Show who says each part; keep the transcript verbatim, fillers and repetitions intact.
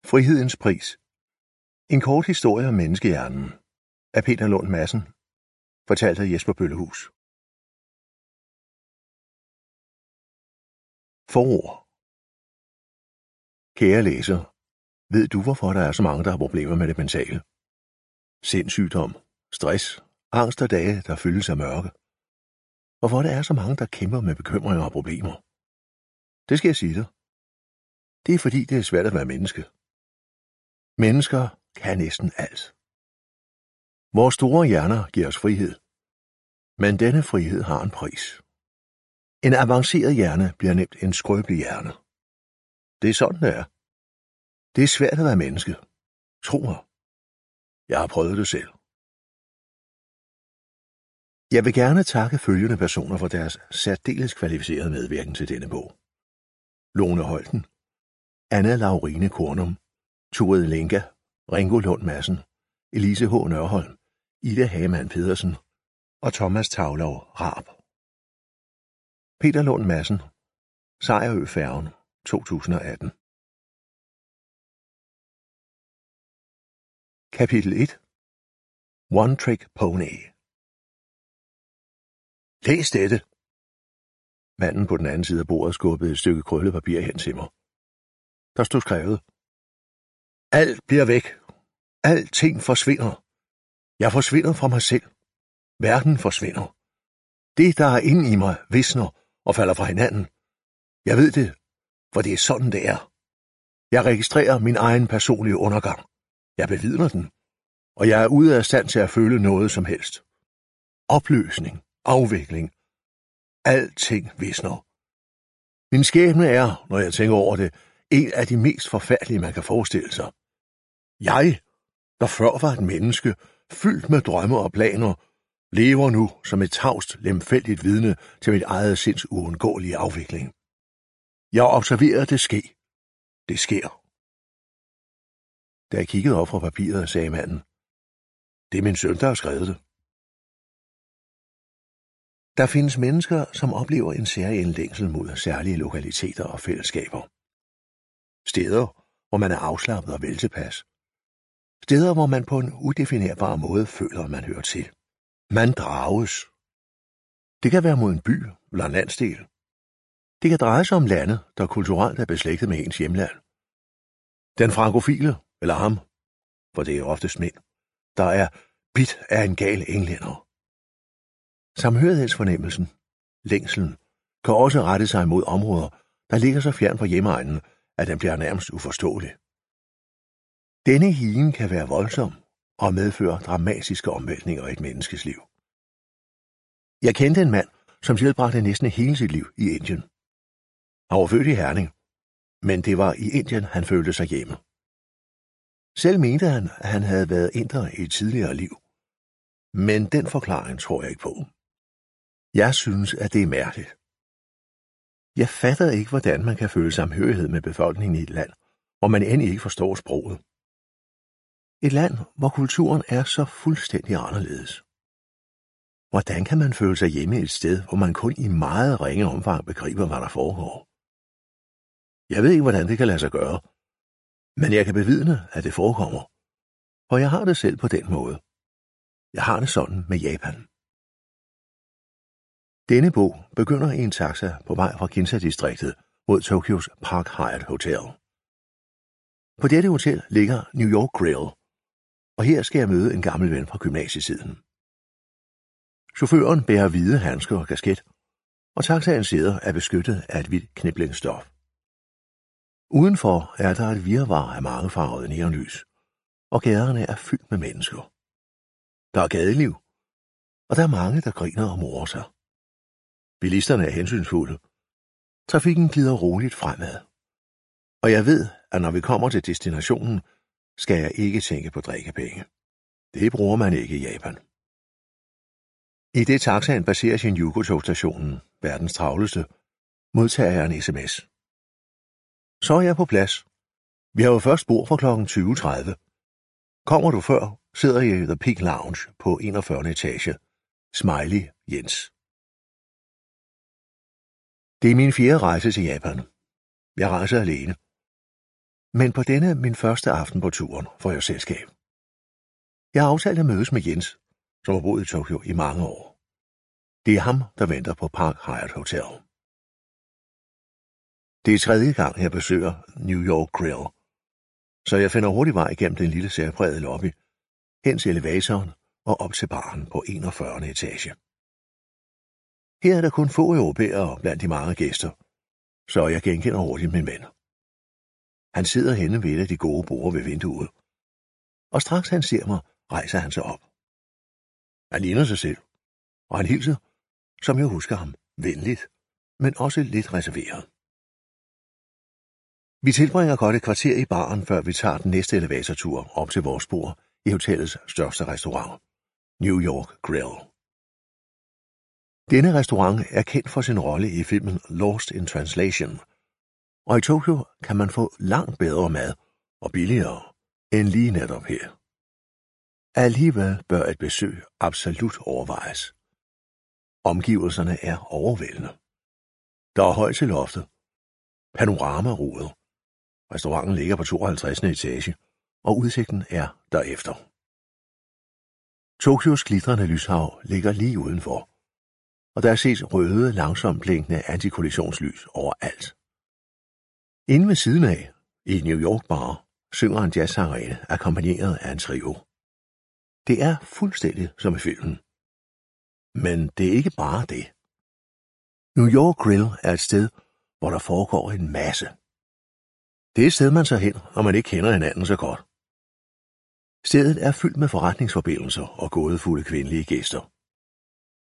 Speaker 1: Frihedens pris. En kort historie om menneskehjernen af Peter Lund Madsen, fortalt af Jesper Bøllehus. Forord. Kære læser, ved du hvorfor der er så mange, der har problemer med det mentale? Sindssygdom, stress, angst og dage, der fyldes af mørke. Hvorfor der er så mange, der kæmper med bekymringer og problemer? Det skal jeg sige dig. Det er fordi, det er svært at være menneske. Mennesker kan næsten alt. Vores store hjerner giver os frihed. Men denne frihed har en pris. En avanceret hjerne bliver nemt en skrøbelig hjerne. Det er sådan, det er. Det er svært at være menneske. Tro mig. Jeg har prøvet det selv. Jeg vil gerne takke følgende personer for deres særdeles kvalificerede medvirken til denne bog. Lone Holten, Anna Laurine Kornum, Turid Lenka, Ringo Lund Madsen, Elise H. Nørholm, Ida Hagemann Pedersen og Thomas Tavlov Raab. Peter Lund Madsen, Sejerø-færgen, to tusind og atten. Kapitel et. One Trick Pony. Læs dette! Manden på den anden side af bordet skubbede et stykke krøllepapir hen til mig. Der stod skrevet: Alt bliver væk. Alting forsvinder. Jeg forsvinder fra mig selv. Verden forsvinder. Det, der er inde i mig, visner og falder fra hinanden. Jeg ved det, for det er sådan, det er. Jeg registrerer min egen personlige undergang. Jeg bevidner den, og jeg er ude af stand til at føle noget som helst. Opløsning, afvikling. Alting visner. Min skæbne er, når jeg tænker over det, en af de mest forfærdelige, man kan forestille sig. Jeg, der før var et menneske, fyldt med drømme og planer, lever nu som et tavst, lemfældigt vidne til mit eget sinds uundgåelige afvikling. Jeg observerer det ske. Det sker. Da jeg kiggede op fra papiret, sagde manden: Det er min søn, der har skrevet det. Der findes mennesker, som oplever en særlig længsel mod særlige lokaliteter og fællesskaber. Steder, hvor man er afslappet og veltilpas. Steder, hvor man på en udefinerbar måde føler, at man hører til. Man drages. Det kan være mod en by eller en landsdel. Det kan dreje sig om lande, der kulturelt er beslægtet med ens hjemland. Den frankofile, eller ham, for det er oftest mænd, der er bit af en gal englænder. Samhørighedsfornemmelsen, længslen, kan også rette sig mod områder, der ligger så fjern fra hjemegnen, at den bliver nærmest uforståelig. Denne higen kan være voldsom og medføre dramatiske omvæltninger i et menneskes liv. Jeg kendte en mand, som tilbragte næsten hele sit liv i Indien. Han var født i Herning, men det var i Indien, han følte sig hjemme. Selv mente han, at han havde været inder i et tidligere liv. Men den forklaring tror jeg ikke på. Jeg synes, at det er mærkeligt. Jeg fatter ikke, hvordan man kan føle samhørighed med befolkningen i et land, hvor man end ikke forstår sproget. Et land, hvor kulturen er så fuldstændig anderledes. Hvordan kan man føle sig hjemme et sted, hvor man kun i meget ringe omfang begriber, hvad der foregår? Jeg ved ikke, hvordan det kan lade sig gøre, men jeg kan bevidne, at det forekommer, og jeg har det selv på den måde. Jeg har det sådan med Japan. Denne bog begynder i en taxa på vej fra Ginza-distriktet mod Tokyos Park Hyatt Hotel. På dette hotel ligger New York Grill, og her skal jeg møde en gammel ven fra gymnasietiden. Chaufføren bærer hvide handsker og kasket, og taxaens sæder er beskyttet af et hvidt kniplingsstof. Udenfor er der et virvar af mangefarvede neonlys, og gaderne er fyldt med mennesker. Der er gadeliv, og der er mange, der griner og morer sig. Bilisterne er hensynsfulde. Trafikken glider roligt fremad. Og jeg ved, at når vi kommer til destinationen, skal jeg ikke tænke på drikkepenge. Det bruger man ikke i Japan. I det taxaen passerer Shinjuku-togstationen, verdens travleste, modtager jeg en sms. Så er jeg på plads. Vi har jo først bord for klokken tyve tredive. Kommer du før, sidder jeg i The Peak Lounge på enogfyrrende etage. Smiley Jens. Det er min fjerde rejse til Japan. Jeg rejser alene. Men på denne min første aften på turen får jeg selskab. Jeg har aftalt at mødes med Jens, som har boet i Tokyo i mange år. Det er ham, der venter på Park Hyatt Hotel. Det er tredje gang, jeg besøger New York Grill, så jeg finder hurtigt vej gennem den lille særprægede lobby, hen til elevatoren og op til baren på enogfyrrende etage. Her er der kun få europæere blandt de mange gæster, så jeg genkender hurtigt min ven. Han sidder henne ved et af de gode borde ved vinduet, og straks han ser mig, rejser han sig op. Han ligner sig selv, og han hilser, som jeg husker ham, venligt, men også lidt reserveret. Vi tilbringer godt et kvarter i baren, før vi tager den næste elevatortur op til vores bord i hotellets største restaurant, New York Grill. Denne restaurant er kendt for sin rolle i filmen Lost in Translation, og i Tokyo kan man få langt bedre mad og billigere end lige netop her. Alligevel bør et besøg absolut overvejes. Omgivelserne er overvældende. Der er højt til loftet, panoramaruder. Restauranten ligger på tooghalvtredsende etage, og udsigten er derefter. Tokyos glitrende lyshav ligger lige udenfor, og der ses røde, langsomt blinkende antikollisionslys overalt. Inde ved siden af, i New York Bar, synger en jazzsangerinde akkompagneret af en trio. Det er fuldstændig som i filmen. Men det er ikke bare det. New York Grill er et sted, hvor der foregår en masse. Det er et sted, man tager hen, når man ikke kender hinanden så godt. Stedet er fyldt med forretningsforbindelser og gådefulde kvindelige gæster.